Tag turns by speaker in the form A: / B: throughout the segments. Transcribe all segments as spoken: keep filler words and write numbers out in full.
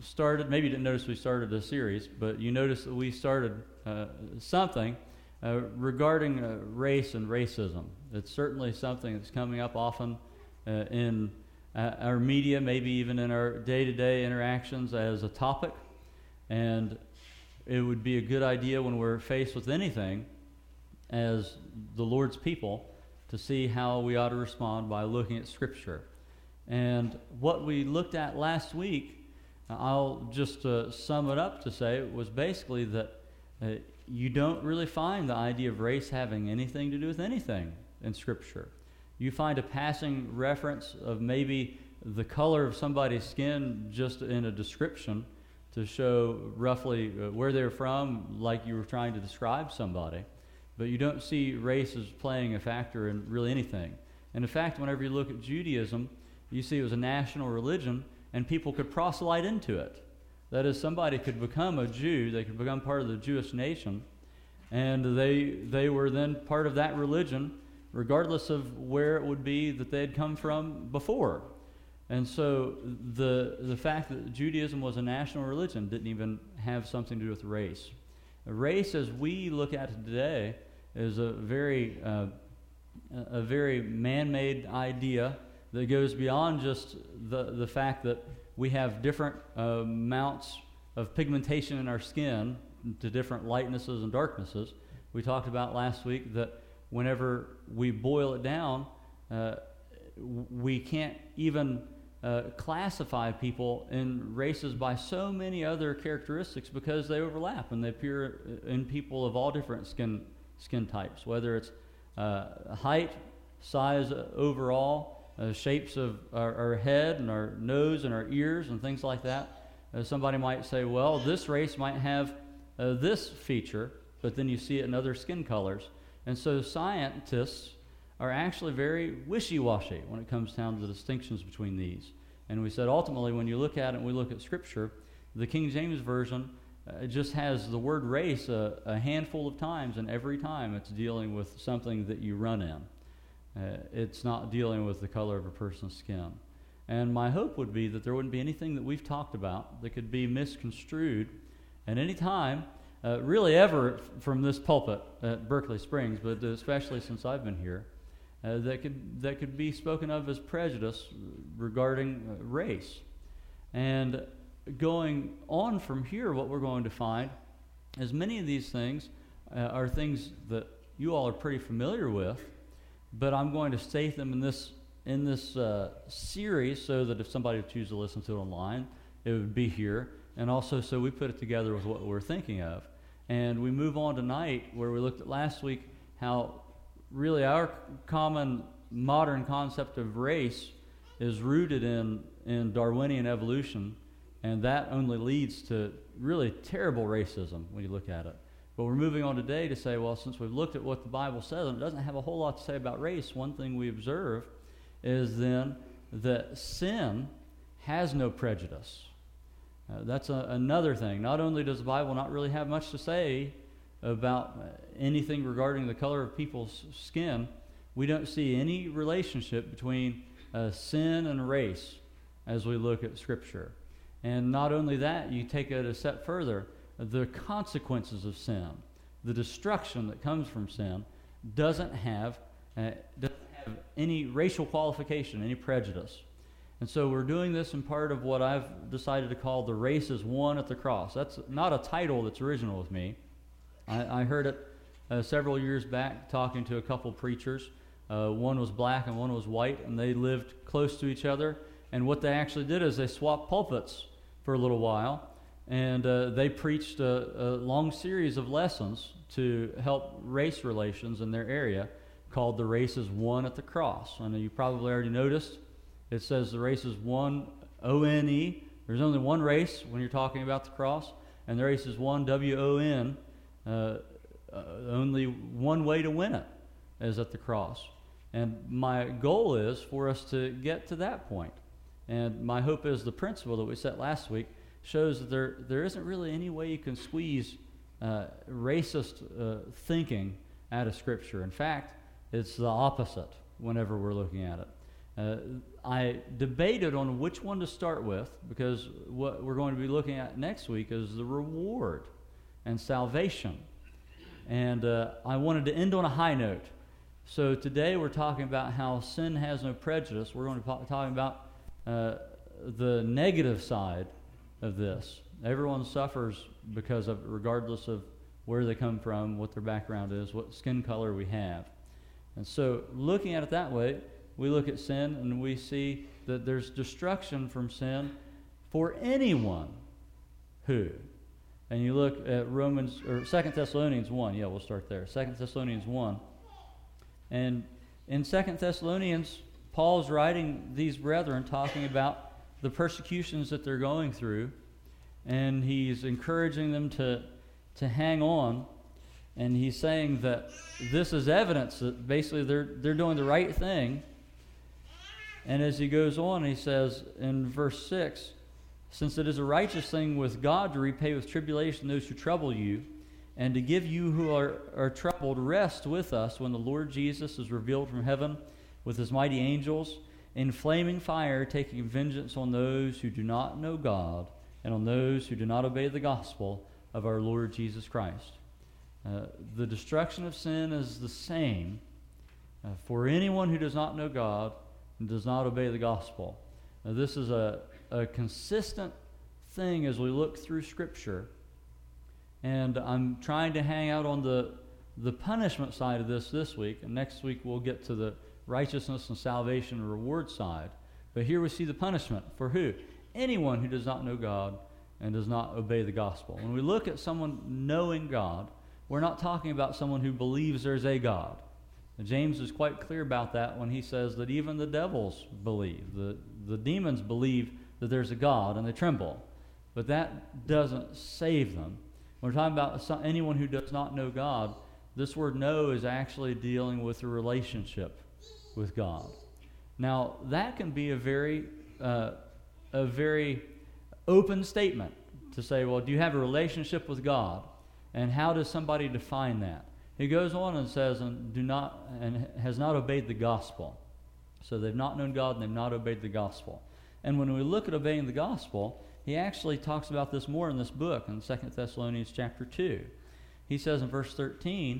A: started, maybe you didn't notice we started a series, but you noticed that we started uh, something uh, regarding uh, race and racism. It's certainly something that's coming up often uh, in uh, our media, maybe even in our day-to-day interactions as a topic. And it would be a good idea when we're faced with anything as the Lord's people to see how we ought to respond by looking at Scripture. And what we looked at last week, I'll just uh, sum it up to say, was basically that uh, you don't really find the idea of race having anything to do with anything in Scripture. You find a passing reference of maybe the color of somebody's skin just in a description to show roughly uh, where they're from, like you were trying to describe somebody. But you don't see race as playing a factor in really anything. And in fact, whenever you look at Judaism, you see it was a national religion, and people could proselyte into it. That is, somebody could become a Jew, they could become part of the Jewish nation, and they they were then part of that religion, regardless of where it would be that they had come from before. And so the the fact that Judaism was a national religion didn't even have something to do with race. Race, as we look at it today, is a very uh, a very man-made idea that goes beyond just the the fact that we have different uh, amounts of pigmentation in our skin to different lightnesses and darknesses. We talked about last week that whenever we boil it down, uh, we can't even uh, classify people in races by so many other characteristics because they overlap and they appear in people of all different skin skin types, whether it's uh, height, size overall, Uh, shapes of our, our head and our nose and our ears and things like that. Uh, somebody might say, well, this race might have uh, this feature, but then you see it in other skin colors. And so scientists are actually very wishy-washy when it comes down to the distinctions between these. And we said ultimately when you look at it and we look at Scripture, the King James Version uh, just has the word race a, a handful of times, and every time it's dealing with something that you run in. Uh, it's not dealing with the color of a person's skin. And my hope would be that there wouldn't be anything that we've talked about that could be misconstrued at any time, uh, really ever f- from this pulpit at Berkeley Springs, but especially since I've been here, uh, that could that could be spoken of as prejudice regarding uh, race. And going on from here, what we're going to find is many of these things uh, are things that you all are pretty familiar with, but I'm going to state them in this in this uh, series so that if somebody would choose to listen to it online, it would be here, and also so we put it together with what we're thinking of. And we move on tonight where we looked at last week how really our common modern concept of race is rooted in, in Darwinian evolution, and that only leads to really terrible racism when you look at it. But we're moving on today to say, well, since we've looked at what the Bible says, and it doesn't have a whole lot to say about race, one thing we observe is then that sin has no prejudice. Uh, that's a, another thing. Not only does the Bible not really have much to say about anything regarding the color of people's skin, we don't see any relationship between uh, sin and race as we look at Scripture. And not only that, you take it a step further, the consequences of sin, the destruction that comes from sin, doesn't have uh, doesn't have any racial qualification, any prejudice. And so we're doing this in part of what I've decided to call the race is won at the cross. That's not a title that's original with me. I, I heard it uh, several years back talking to a couple preachers. Uh, one was black and one was white, and they lived close to each other. And what they actually did is they swapped pulpits for a little while. And uh, they preached a, a long series of lessons to help race relations in their area called The Race is Won at the Cross. I know you probably already noticed it says the race is won, O N E. There's only one race when you're talking about the cross, and the race is won, W O N. Uh, uh, only one way to win it is at the cross. And my goal is for us to get to that point. And my hope is the principle that we set last week shows that there there isn't really any way you can squeeze uh, racist uh, thinking out of Scripture. In fact, it's the opposite whenever we're looking at it. Uh, I debated on which one to start with, because what we're going to be looking at next week is the reward and salvation. And uh, I wanted to end on a high note. So today we're talking about how sin has no prejudice. We're going to be talking about uh, the negative side of this. Everyone suffers because of, regardless of where they come from, what their background is, what skin color we have. And so looking at it that way, we look at sin and we see that there's destruction from sin for anyone who. And you look at Romans, or Second Thessalonians one. Yeah, we'll start there. Second Thessalonians one. And in Second Thessalonians, Paul's writing these brethren talking about the persecutions that they're going through, and he's encouraging them to, to hang on, and he's saying that this is evidence that basically they're, they're doing the right thing. And as he goes on, he says in verse six, since it is a righteous thing with God to repay with tribulation those who trouble you, and to give you who are, are troubled rest with us when the Lord Jesus is revealed from heaven with his mighty angels in flaming fire, taking vengeance on those who do not know God and on those who do not obey the gospel of our Lord Jesus Christ. Uh, the destruction of sin is the same uh, for anyone who does not know God and does not obey the gospel. Now, this is a, a consistent thing as we look through Scripture. And I'm trying to hang out on the the punishment side of this this week, and next week we'll get to the righteousness and salvation and reward side. But here we see the punishment for who? Anyone who does not know God and does not obey the gospel. When we look at someone knowing God, we're not talking about someone who believes there's a God. And James is quite clear about that when he says that even the devils believe. The, the demons believe that there's a God and they tremble. But that doesn't save them. When we're talking about some, anyone who does not know God, this word know is actually dealing with a relationship with God. Now, that can be a very, uh, a very open statement to say, well, do you have a relationship with God? And how does somebody define that? He goes on and says, and do not, and has not obeyed the gospel. So they've not known God and they've not obeyed the gospel. And when we look at obeying the gospel, he actually talks about this more in this book, in Second Thessalonians chapter two. He says in verse thirteen,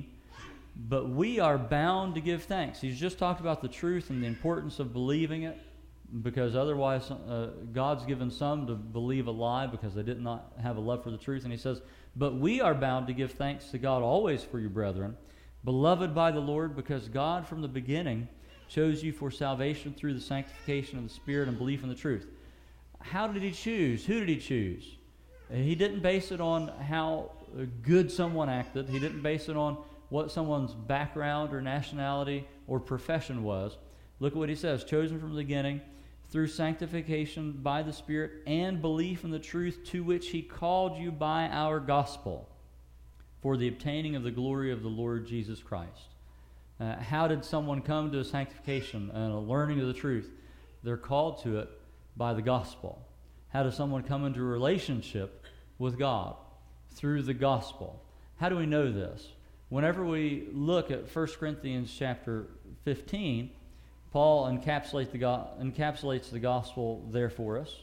A: but we are bound to give thanks. He's just talked about the truth and the importance of believing it, because otherwise uh, God's given some to believe a lie because they did not have a love for the truth. And he says, but we are bound to give thanks to God always for you, brethren, beloved by the Lord, because God from the beginning chose you for salvation through the sanctification of the Spirit and belief in the truth. How did he choose? Who did he choose? He didn't base it on how good someone acted. He didn't base it on what someone's background or nationality or profession was. Look at what he says. Chosen from the beginning through sanctification by the Spirit and belief in the truth to which he called you by our gospel for the obtaining of the glory of the Lord Jesus Christ. Uh, how did someone come to a sanctification and a learning of the truth? They're called to it by the gospel. How does someone come into a relationship with God? Through the gospel. How do we know this? Whenever we look at First Corinthians chapter fifteen, Paul encapsulates the, go- encapsulates the gospel there for us.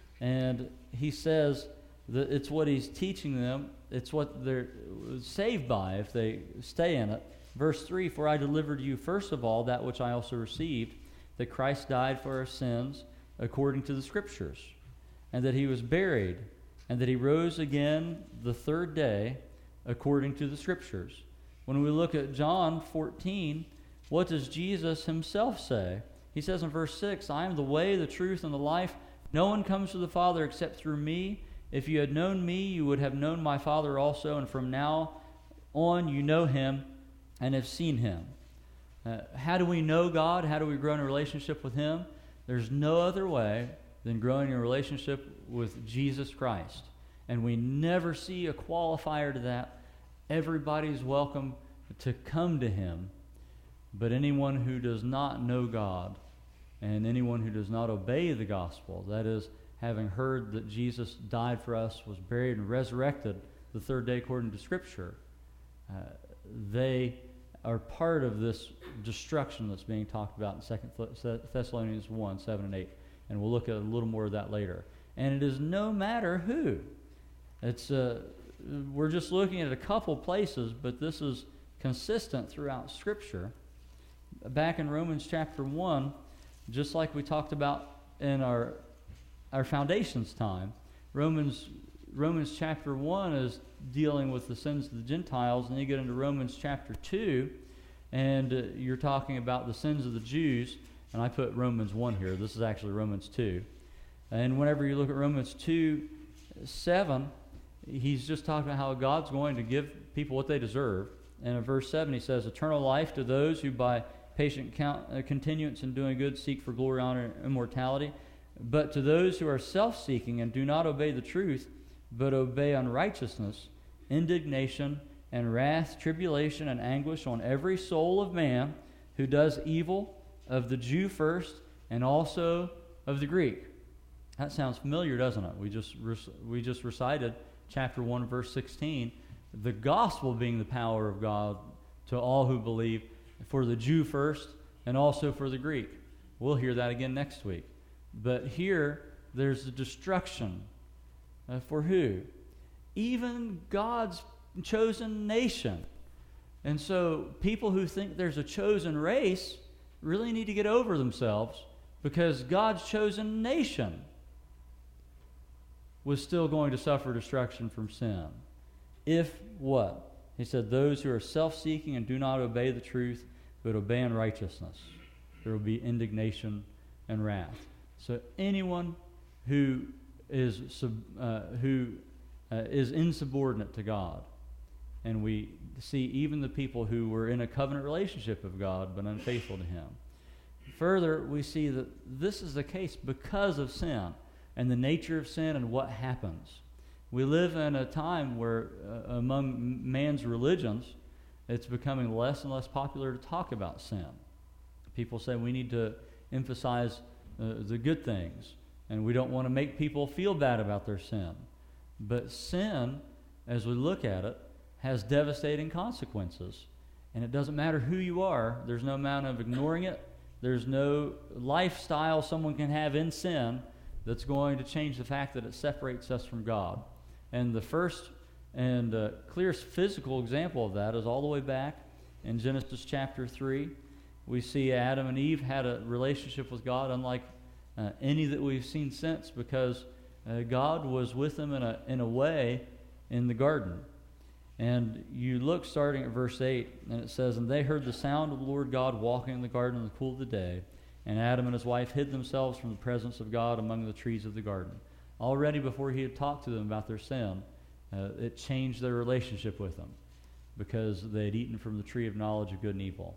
A: And he says that it's what he's teaching them. It's what they're saved by if they stay in it. Verse three, for I delivered to you first of all that which I also received, that Christ died for our sins according to the Scriptures, and that he was buried, and that he rose again the third day according to the Scriptures. When we look at John fourteen, what does Jesus himself say? He says in verse six, I am the way, the truth, and the life. No one comes to the Father except through me. If you had known me, you would have known my Father also, and from now on you know him and have seen him. Uh, how do we know God? How do we grow in a relationship with him? There's no other way than growing in a relationship with Jesus Christ. And we never see a qualifier to that. Everybody's welcome to come to him. But anyone who does not know God and anyone who does not obey the gospel, that is, having heard that Jesus died for us, was buried and resurrected the third day according to Scripture, uh, they are part of this destruction that's being talked about in Second Thessalonians one, seven and eight. And we'll look at a little more of that later. And it is no matter who. It's uh, we're just looking at a couple places, but this is consistent throughout Scripture. Back in Romans chapter one, just like we talked about in our our foundations time, Romans Romans chapter one is dealing with the sins of the Gentiles, and then you get into Romans chapter two, and uh, you're talking about the sins of the Jews, and I put Romans one here. This is actually Romans two. And whenever you look at Romans two, seven, he's just talking about how God's going to give people what they deserve. And in verse seven, he says, eternal life to those who by patient count, uh, continuance in doing good seek for glory, honor, and immortality. But to those who are self-seeking and do not obey the truth, but obey unrighteousness, indignation and wrath, tribulation and anguish on every soul of man who does evil, of the Jew first, and also of the Greek. That sounds familiar, doesn't it? We just we just recited chapter one, verse sixteen, the gospel being the power of God to all who believe, for the Jew first, and also for the Greek. We'll hear that again next week. But here, there's a destruction. Uh, for who? Even God's chosen nation. And so people who think there's a chosen race really need to get over themselves, because God's chosen nation was still going to suffer destruction from sin. If what? He said, those who are self-seeking and do not obey the truth, but obey unrighteousness, there will be indignation and wrath. So anyone who is sub, uh, who uh, is insubordinate to God, and we see even the people who were in a covenant relationship with God but unfaithful to Him. Further, we see that this is the case because of sin and the nature of sin and what happens. We live in a time where uh, among man's religions, it's becoming less and less popular to talk about sin. People say we need to emphasize uh, the good things, and we don't want to make people feel bad about their sin. But sin, as we look at it, has devastating consequences. And it doesn't matter who you are. There's no amount of ignoring it. There's no lifestyle someone can have in sin that's going to change the fact that it separates us from God. And the first and uh, clearest physical example of that is all the way back in Genesis chapter three. We see Adam and Eve had a relationship with God unlike uh, any that we've seen since, because uh, God was with them in a in a way in the garden. And you look starting at verse eight, and it says, and they heard the sound of the Lord God walking in the garden in the cool of the day, and Adam and his wife hid themselves from the presence of God among the trees of the garden. Already before he had talked to them about their sin, uh, it changed their relationship with them, because they had eaten from the tree of knowledge of good and evil.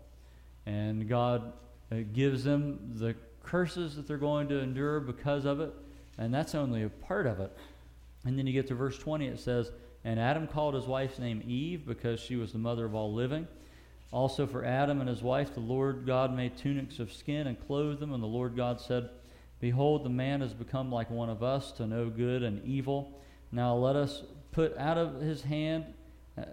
A: And God uh, gives them the curses that they're going to endure because of it, and that's only a part of it. And then you get to verse twenty, it says, and Adam called his wife's name Eve, because she was the mother of all living. Also for Adam and his wife, the Lord God made tunics of skin and clothed them. And the Lord God said, behold, the man has become like one of us, to know good and evil. Now let us put out of his hand uh,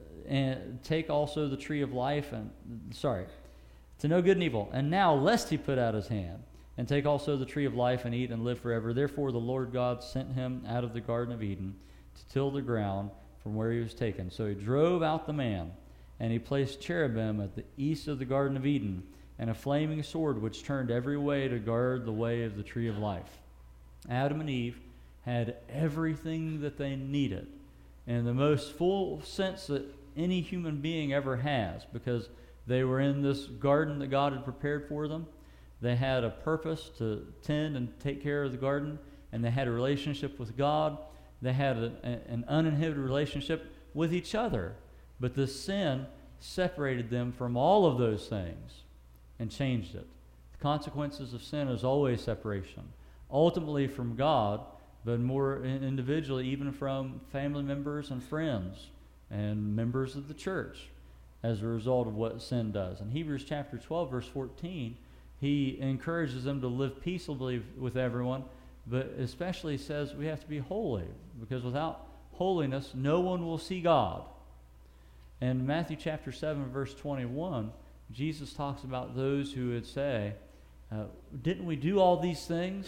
A: and take also the tree of life, and sorry, to know good and evil. And now lest he put out his hand and take also the tree of life and eat and live forever. Therefore the Lord God sent him out of the Garden of Eden to till the ground from where he was taken. So he drove out the man, and he placed cherubim at the east of the Garden of Eden, and a flaming sword which turned every way to guard the way of the tree of life. Adam and Eve had everything that they needed in the most full sense that any human being ever has, because they were in this garden that God had prepared for them. They had a purpose to tend and take care of the garden, and they had a relationship with God. They had a, a, an uninhibited relationship with each other. But the sin separated them from all of those things and changed it. The consequences of sin is always separation, ultimately from God, but more individually even from family members and friends and members of the church as a result of what sin does. In Hebrews chapter twelve, verse fourteen, he encourages them to live peaceably with everyone, but especially says we have to be holy, because without holiness, no one will see God. And Matthew chapter seven, verse twenty-one, Jesus talks about those who would say, uh, didn't we do all these things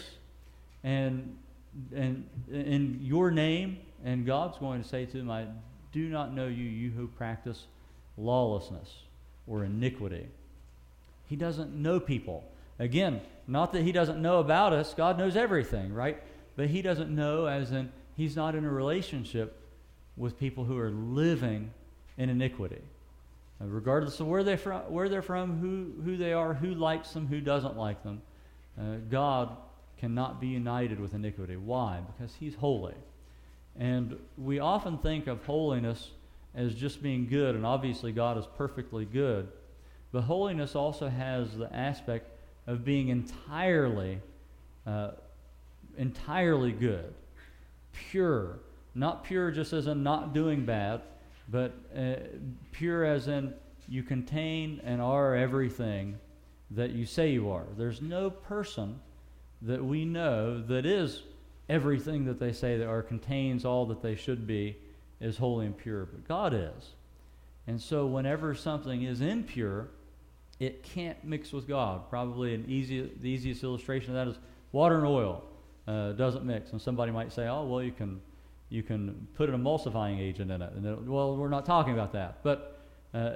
A: and and in your name? And God's going to say to them, I do not know you, you who practice lawlessness or iniquity. He doesn't know people. Again, not that he doesn't know about us. God knows everything, right? But he doesn't know as in he's not in a relationship with people who are living in iniquity. Uh, regardless of where they're from, where they're from, who, who they are, who likes them, who doesn't like them, uh, God cannot be united with iniquity. Why? Because he's holy. And we often think of holiness as just being good, and obviously God is perfectly good. But holiness also has the aspect of being entirely, uh, entirely good, pure. Not pure just as in not doing bad, but uh, pure as in you contain and are everything that you say you are. There's no person that we know that is everything that they say they are, contains all that they should be, is holy and pure. But God is. And so whenever something is impure, it can't mix with God. Probably an easy, the easiest illustration of that is water and oil uh, doesn't mix. And somebody might say, oh, well, you can you can put an emulsifying agent in it. And it, well, we're not talking about that. But uh,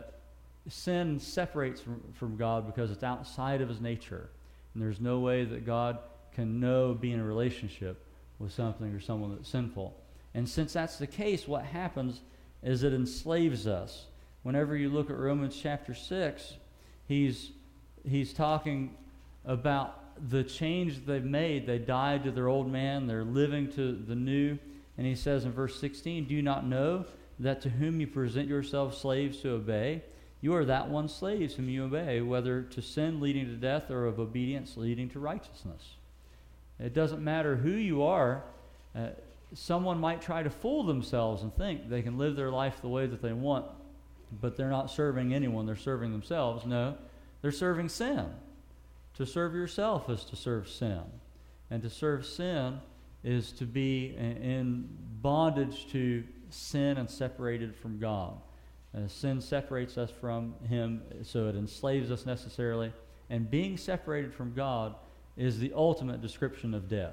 A: sin separates from, from God because it's outside of his nature. And there's no way that God can know, be in a relationship with something or someone that's sinful. And since that's the case, what happens is it enslaves us. Whenever you look at Romans chapter six, he's he's talking about the change that they've made. They died to their old man. They're living to the new. And he says in verse sixteen, do you not know that to whom you present yourselves slaves to obey, you are that one slaves whom you obey, whether to sin leading to death or of obedience leading to righteousness. It doesn't matter who you are. Uh, someone might try to fool themselves and think they can live their life the way that they want, but they're not serving anyone. They're serving themselves. No, they're serving sin. To serve yourself is to serve sin. And to serve sin is to be in bondage to sin and separated from God. Uh, sin separates us from him, so it enslaves us necessarily. And being separated from God is the ultimate description of death.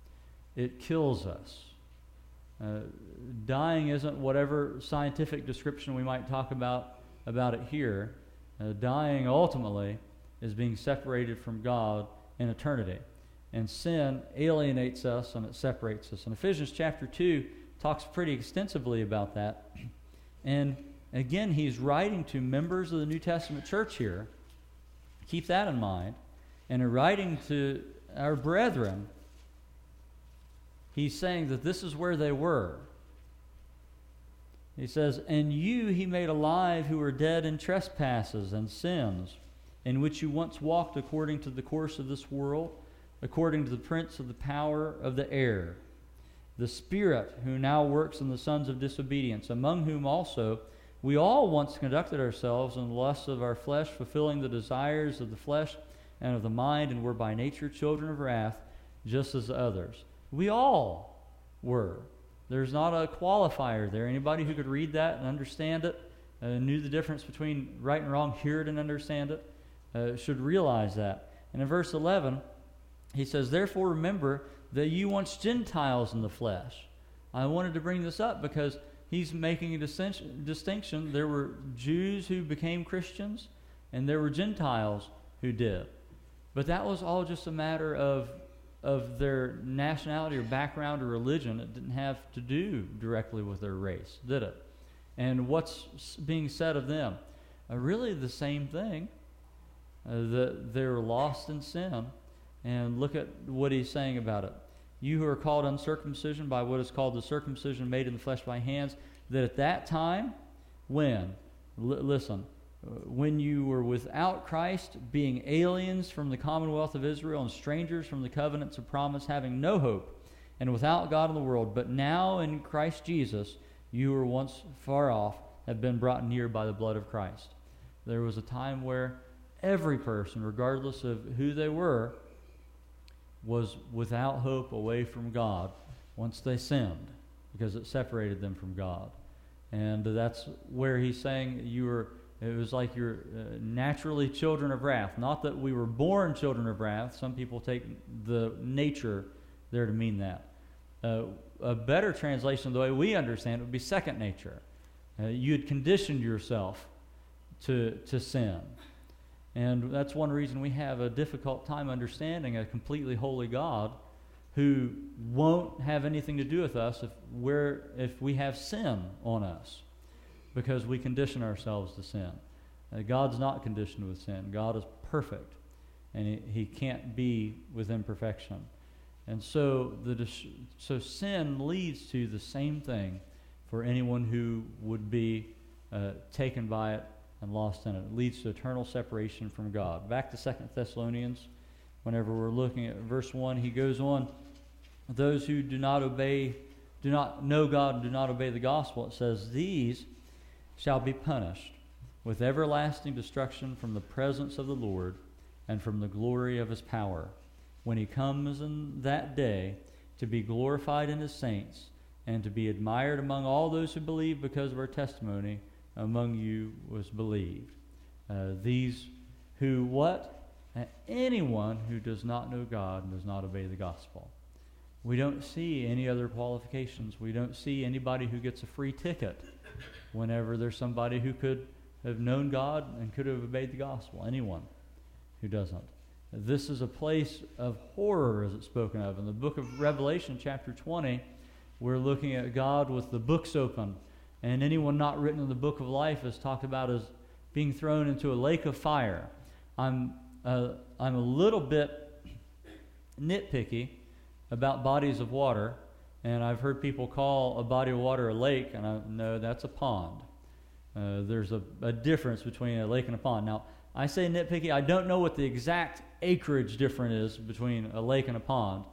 A: It kills us. Uh, dying isn't whatever scientific description we might talk about about it here. Uh, dying ultimately is being separated from God in eternity. And sin alienates us and it separates us. And Ephesians chapter two talks pretty extensively about that. And again, he's writing to members of the New Testament church here. Keep that in mind. And in writing to our brethren, he's saying that this is where they were. He says, and you he made alive who were dead in trespasses and sins, in which you once walked according to the course of this world, according to the prince of the power of the air, the spirit who now works in the sons of disobedience, among whom also we all once conducted ourselves in the lusts of our flesh, fulfilling the desires of the flesh and of the mind, and were by nature children of wrath, just as the others. We all were. There's not a qualifier there. Anybody who could read that and understand it, uh, knew the difference between right and wrong, hear it and understand it, uh, should realize that. And in verse eleven, he says, therefore remember that you once Gentiles in the flesh. I wanted to bring this up because he's making a distinction. There were Jews who became Christians, and there were Gentiles who did. But that was all just a matter of of their nationality or background or religion. It didn't have to do directly with their race, did it? And what's being said of them? Uh, really the same thing. Uh, that they're lost in sin. And look at what he's saying about it. You who are called uncircumcision by what is called the circumcision made in the flesh by hands, that at that time, when? L- listen, when you were without Christ, being aliens from the commonwealth of Israel and strangers from the covenants of promise, having no hope, and without God in the world, but now in Christ Jesus, you were once far off, have been brought near by the blood of Christ. There was a time where every person, regardless of who they were, was without hope, away from God, once they sinned, because it separated them from God. And that's where he's saying you were, it was like you're uh, naturally children of wrath. Not that we were born children of wrath. Some people take the nature there to mean that. Uh, a better translation, the way we understand it, would be second nature. Uh, you had conditioned yourself to to sin. And that's one reason we have a difficult time understanding a completely holy God who won't have anything to do with us if we're if we have sin on us, because we condition ourselves to sin. Uh, God's not conditioned with sin. God is perfect, and he, he can't be with imperfection. And so the so sin leads to the same thing for anyone who would be uh, taken by it and lost in it. It leads to eternal separation from God. Back to Second Thessalonians, whenever we're looking at verse one, he goes on, those who do not obey, do not know God and do not obey the gospel, it says, these shall be punished with everlasting destruction from the presence of the Lord and from the glory of his power, when he comes in that day to be glorified in his saints and to be admired among all those who believe, because of our testimony among you was believed. Uh, these who what? Uh, anyone who does not know God and does not obey the gospel. We don't see any other qualifications. We don't see anybody who gets a free ticket whenever there's somebody who could have known God and could have obeyed the gospel. Anyone who doesn't. This is a place of horror, as it's spoken of. In the book of Revelation, chapter twenty, we're looking at God with the books open, and anyone not written in the book of life is talked about as being thrown into a lake of fire. I'm uh, I'm a little bit nitpicky about bodies of water, and I've heard people call a body of water a lake, and I know that's a pond. Uh, there's a, a difference between a lake and a pond. Now, I say nitpicky. I don't know what the exact acreage difference is between a lake and a pond,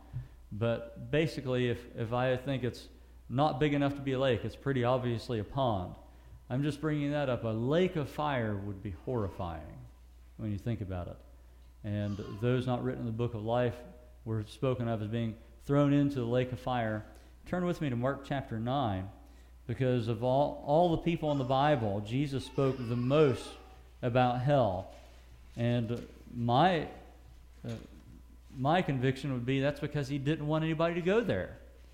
A: but basically, if, if I think it's not big enough to be a lake, it's pretty obviously a pond. I'm just bringing that up. A lake of fire would be horrifying when you think about it. And those not written in the book of life were spoken of as being thrown into the lake of fire. Turn with me to Mark chapter nine, because of all, all the people in the Bible, Jesus spoke the most about hell. And my uh, my conviction would be that's because he didn't want anybody to go there.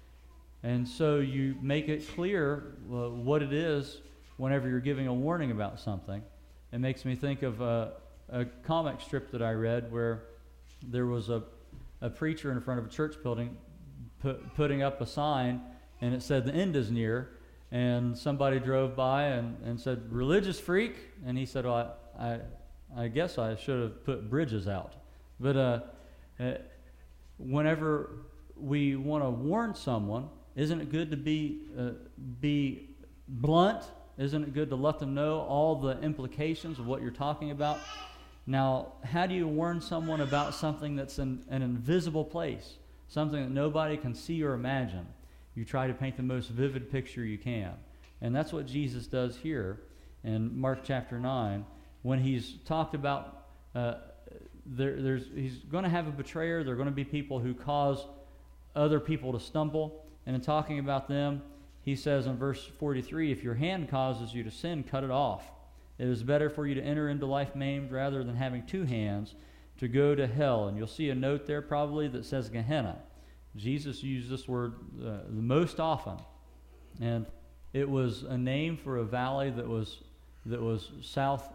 A: And so you make it clear uh, what it is whenever you're giving a warning about something. It makes me think of uh, a comic strip that I read where there was a, a preacher in front of a church building put, putting up a sign, and it said, "The end is near." And somebody drove by and, and said, "Religious freak?" And he said, "Well, I, I, I guess I should have put bridges out." But uh, uh, whenever we want to warn someone, isn't it good to be uh, be blunt? Isn't it good to let them know all the implications of what you're talking about? Now, how do you warn someone about something that's in an invisible place, something that nobody can see or imagine? You try to paint the most vivid picture you can. And that's what Jesus does here in Mark chapter nine, when he's talked about uh, there, there's he's going to have a betrayer. There are going to be people who cause other people to stumble. And in talking about them, he says in verse forty-three, "If your hand causes you to sin, cut it off. It is better for you to enter into life maimed rather than having two hands to go to hell." And you'll see a note there probably that says Gehenna. Jesus used this word uh, the most often. And it was a name for a valley that was that was south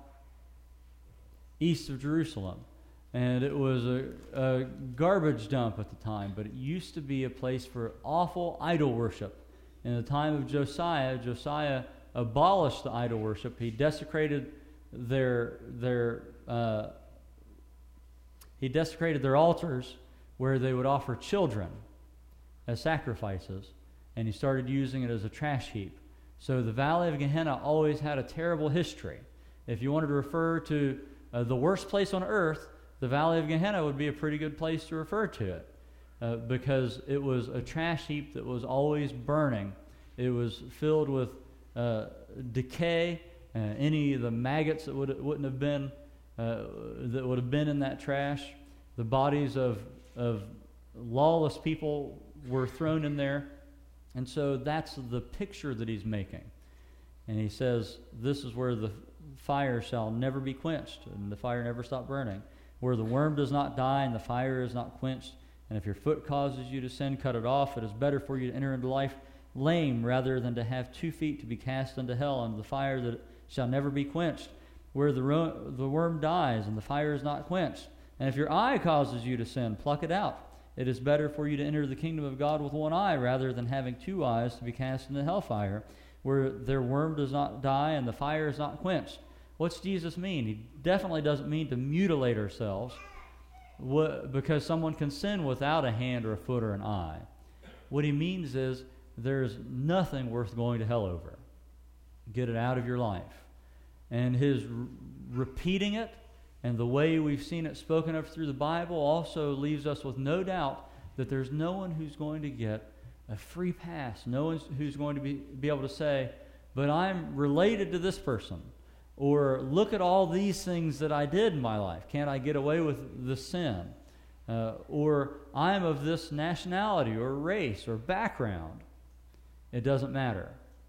A: east of Jerusalem. And it was a, a garbage dump at the time, but it used to be a place for awful idol worship. In the time of Josiah, Josiah abolished the idol worship. He desecrated their their uh, he desecrated their altars where they would offer children as sacrifices, and he started using it as a trash heap. So the Valley of Gehenna always had a terrible history. If you wanted to refer to uh, the worst place on earth, the Valley of Gehenna would be a pretty good place to refer to it. Uh, because it was a trash heap that was always burning. It was filled with uh, decay, uh, any of the maggots that would, wouldn't have been, uh, that would have been in that trash. The bodies of, of lawless people were thrown in there. And so that's the picture that he's making. And he says, this is where the fire shall never be quenched, and the fire never stop burning. Where the worm does not die and the fire is not quenched. And if your foot causes you to sin, cut it off. It is better for you to enter into life lame rather than to have two feet to be cast into hell, into the fire that shall never be quenched. Where the, ro- the worm dies and the fire is not quenched. And if your eye causes you to sin, pluck it out. It is better for you to enter the kingdom of God with one eye rather than having two eyes to be cast into hellfire, where their worm does not die and the fire is not quenched. What's Jesus mean? He definitely doesn't mean to mutilate ourselves what, because someone can sin without a hand or a foot or an eye. What he means is there's nothing worth going to hell over. Get it out of your life. And his r- repeating it and the way we've seen it spoken of through the Bible also leaves us with no doubt that there's no one who's going to get a free pass. No one who's going to be, be able to say, but I'm related to this person. Or look at all these things that I did in my life. Can't I get away with the sin? Uh, or I'm of this nationality or race or background. It doesn't matter.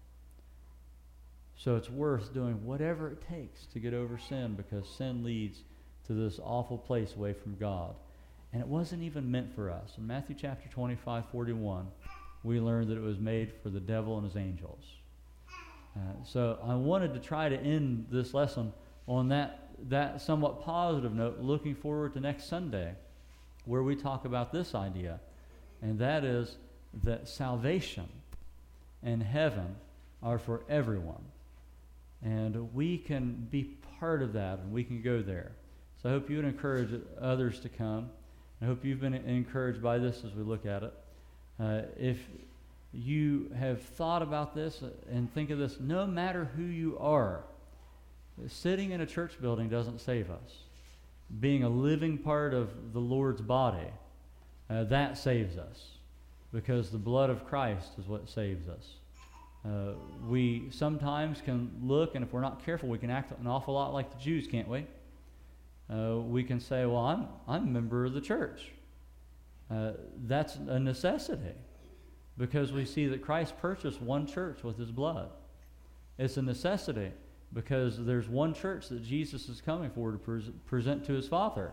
A: So it's worth doing whatever it takes to get over sin, because sin leads to this awful place away from God. And it wasn't even meant for us. In Matthew chapter twenty-five, forty-one, we learned that it was made for the devil and his angels. Uh, so I wanted to try to end this lesson on that, that somewhat positive note, looking forward to next Sunday, where we talk about this idea, and that is that salvation and heaven are for everyone. And we can be part of that, and we can go there. So I hope you would encourage others to come. I hope you've been encouraged by this as we look at it. Uh, if you have thought about this and think of this, no matter who you are, sitting in a church building doesn't save us. Being a living part of the Lord's body, uh, that saves us, because the blood of Christ is what saves us. Uh, we sometimes can look, and if we're not careful, we can act an awful lot like the Jews, can't we? Uh, we can say, well, I'm, I'm a member of the church. Uh, that's a necessity, because we see that Christ purchased one church with his blood. It's a necessity because there's one church that Jesus is coming for to pre- present to his Father.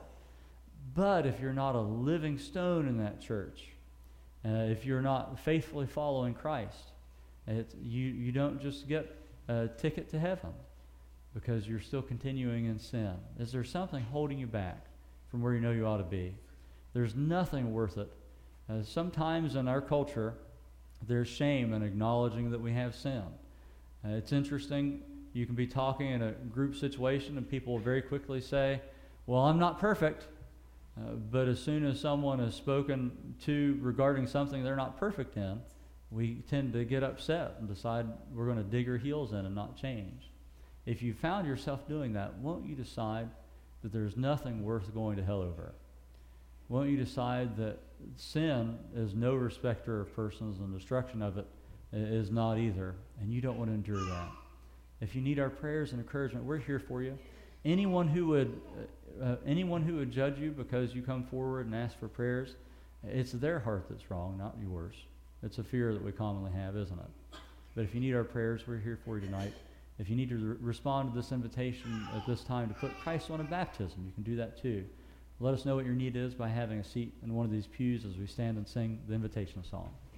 A: But if you're not a living stone in that church, uh, if you're not faithfully following Christ, It, you, you don't just get a ticket to heaven because you're still continuing in sin. Is there something holding you back from where you know you ought to be? There's nothing worth it. Uh, sometimes in our culture, there's shame in acknowledging that we have sin. Uh, it's interesting. You can be talking in a group situation and people will very quickly say, well, I'm not perfect. Uh, but as soon as someone is spoken to regarding something they're not perfect in, we tend to get upset and decide we're going to dig our heels in and not change. If you found yourself doing that, won't you decide that there's nothing worth going to hell over? Won't you decide that sin is no respecter of persons and destruction of it is not either, and you don't want to endure that? If you need our prayers and encouragement, we're here for you. Anyone who would, uh, anyone who would judge you because you come forward and ask for prayers, it's their heart that's wrong, not yours. It's a fear that we commonly have, isn't it? But if you need our prayers, we're here for you tonight. If you need to re- respond to this invitation at this time to put Christ on a baptism, you can do that too. Let us know what your need is by having a seat in one of these pews as we stand and sing the invitation song.